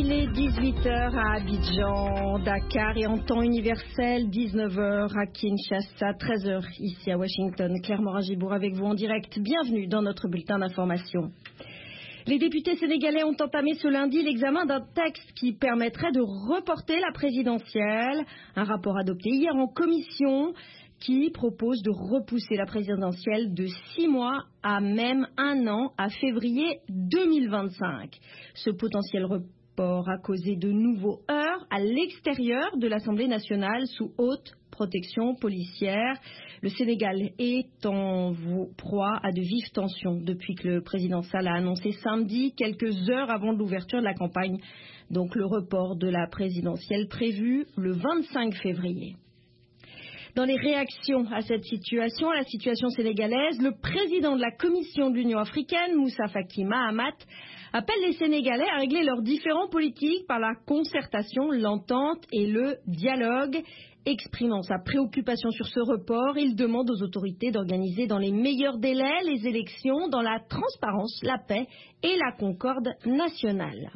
Il est 18h à Abidjan, Dakar et en temps universel, 19h à Kinshasa, 13h ici à Washington. Claire Morin-Gibour avec vous en direct. Bienvenue dans notre bulletin d'information. Les députés sénégalais ont entamé ce lundi l'examen d'un texte qui permettrait de reporter la présidentielle. Un rapport adopté hier en commission qui propose de repousser la présidentielle de 6 mois à même 1 an, à février 2025. Ce potentiel report a causé de nouveaux heurts à l'extérieur de l'Assemblée nationale sous haute protection policière. Le Sénégal est en proie à de vives tensions depuis que le président Sall a annoncé samedi, quelques heures avant l'ouverture de la campagne, donc le report de la présidentielle prévue le 25 février. Dans les réactions à cette situation, à la situation sénégalaise, le président de la Commission de l'Union africaine, Moussa Faki Mahamat, appelle les Sénégalais à régler leurs différends politiques par la concertation, l'entente et le dialogue. Exprimant sa préoccupation sur ce report, il demande aux autorités d'organiser dans les meilleurs délais les élections dans la transparence, la paix et la concorde nationale.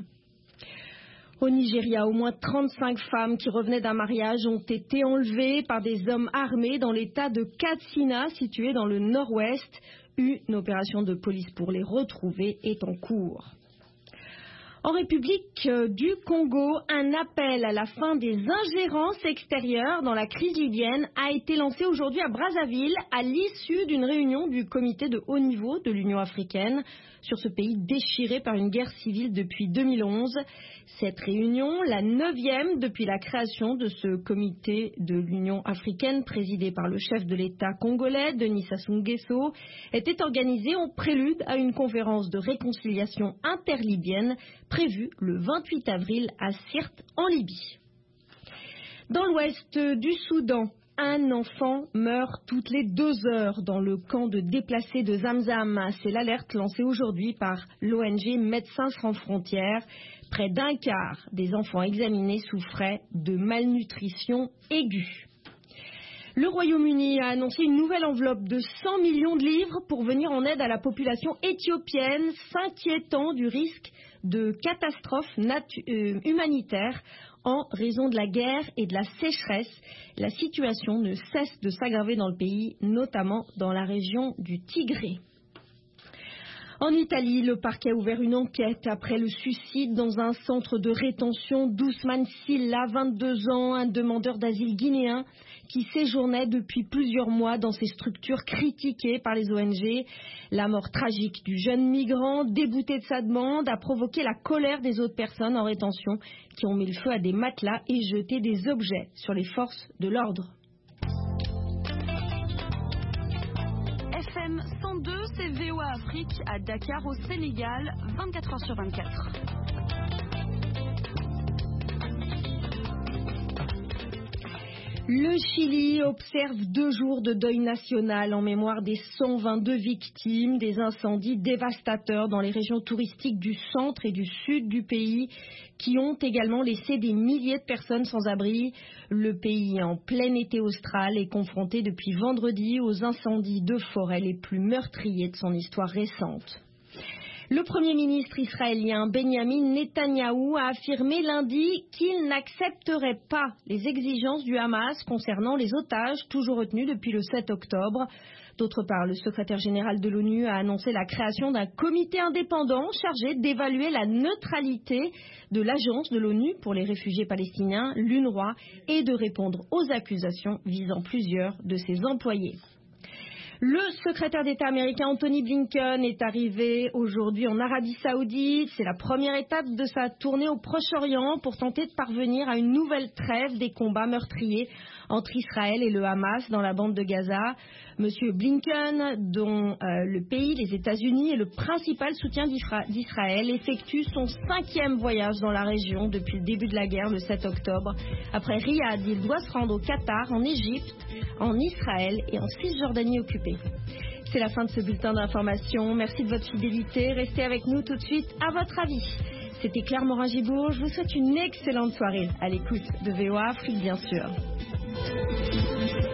Au Nigeria, au moins 35 femmes qui revenaient d'un mariage ont été enlevées par des hommes armés dans l'état de Katsina, situé dans le nord-ouest. Une opération de police pour les retrouver est en cours. En République du Congo, un appel à la fin des ingérences extérieures dans la crise libyenne a été lancé aujourd'hui à Brazzaville à l'issue d'une réunion du comité de haut niveau de l'Union africaine sur ce pays déchiré par une guerre civile depuis 2011. Cette réunion, la 9e depuis la création de ce comité de l'Union africaine présidé par le chef de l'État congolais, Denis Sassou Nguesso, était organisée en prélude à une conférence de réconciliation interlibyenne prévue le 28 avril à Sirte en Libye. Dans l'ouest du Soudan, un enfant meurt toutes les 2 heures dans le camp de déplacés de Zamzam. C'est l'alerte lancée aujourd'hui par l'ONG Médecins sans frontières. Près d'un quart des enfants examinés souffraient de malnutrition aiguë. Le Royaume-Uni a annoncé une nouvelle enveloppe de 100 millions de livres pour venir en aide à la population éthiopienne, s'inquiétant du risque de catastrophe humanitaire en raison de la guerre et de la sécheresse. La situation ne cesse de s'aggraver dans le pays, notamment dans la région du Tigré. En Italie, le parquet a ouvert une enquête après le suicide dans un centre de rétention d'Ousmane Silla, 22 ans, un demandeur d'asile guinéen qui séjournait depuis plusieurs mois dans ces structures critiquées par les ONG. La mort tragique du jeune migrant, débouté de sa demande, a provoqué la colère des autres personnes en rétention qui ont mis le feu à des matelas et jeté des objets sur les forces de l'ordre. FM 102, c'est VOA Afrique à Dakar au Sénégal, 24h sur 24. Le Chili observe 2 jours de deuil national en mémoire des 122 victimes des incendies dévastateurs dans les régions touristiques du centre et du sud du pays qui ont également laissé des milliers de personnes sans abri. Le pays en plein été austral est confronté depuis vendredi aux incendies de forêt les plus meurtriers de son histoire récente. Le Premier ministre israélien Benjamin Netanyahou a affirmé lundi qu'il n'accepterait pas les exigences du Hamas concernant les otages toujours retenus depuis le 7 octobre. D'autre part, le secrétaire général de l'ONU a annoncé la création d'un comité indépendant chargé d'évaluer la neutralité de l'agence de l'ONU pour les réfugiés palestiniens, l'UNRWA, et de répondre aux accusations visant plusieurs de ses employés. Le secrétaire d'État américain Anthony Blinken est arrivé aujourd'hui en Arabie Saoudite. C'est la première étape de sa tournée au Proche-Orient pour tenter de parvenir à une nouvelle trêve des combats meurtriers entre Israël et le Hamas dans la bande de Gaza. Monsieur Blinken, dont le pays, les États-Unis, est le principal soutien d'Israël, effectue son 5e voyage dans la région depuis le début de la guerre, le 7 octobre. Après Riyad, il doit se rendre au Qatar, en Égypte, en Israël et en Cisjordanie occupée. C'est la fin de ce bulletin d'information. Merci de votre fidélité. Restez avec nous tout de suite à votre avis. C'était Claire Morin-Gibour. Je vous souhaite une excellente soirée à l'écoute de VOA Afrique, bien sûr.